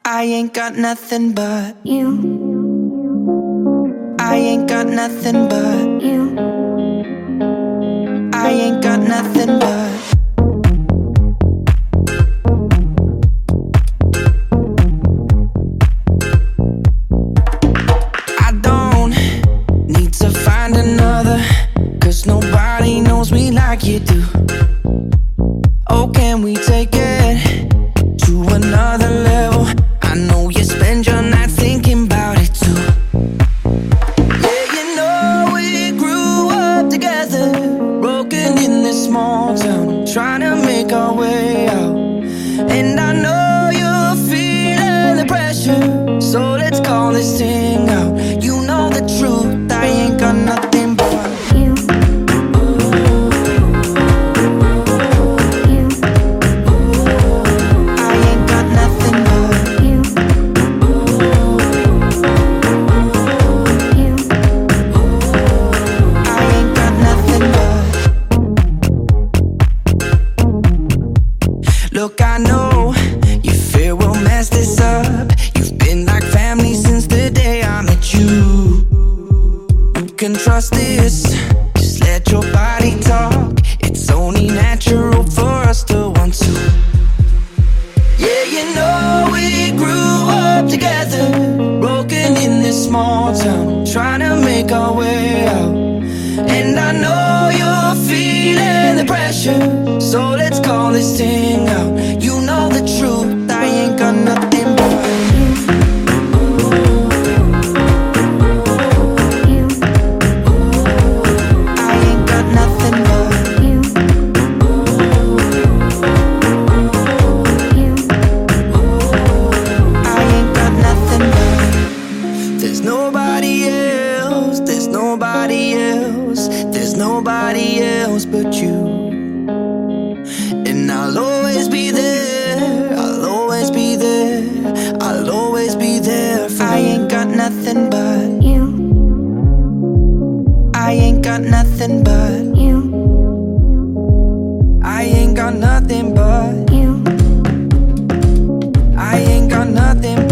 I ain't got nothing but you. I ain't got nothing but You. I ain't got nothing but I don't need to find another, 'cause nobody knows me like you do. Oh, can we take it to another level? I know you spend your night thinking about it too. Yeah, you know we grew up together, broken in this small town, trying to make our way out. And I know you're feeling the pressure, so let's call this thing out. You know the truth, I ain't got nothing but You. You. I ain't got nothing but You. You. I ain't got nothing but. Look, I know you fear we'll mess this up. You've been like family since the day I met you. You can trust this, just let your body talk. It's only natural for us to want to. Yeah, you know we grew up together, broken in this small town, trying to make our way out. And I know you're feeling the pressure, so let's call this thing out. You know the truth, I ain't got nothing but You. I ain't got nothing but You. You. I ain't got nothing but. There's nobody else, there's nobody else, there's nobody else but you. And I'll always be there, I'll always be there, I'll always be there for I ain't got nothing but You. I ain't got nothing but You. I ain't got nothing but You. I ain't got nothing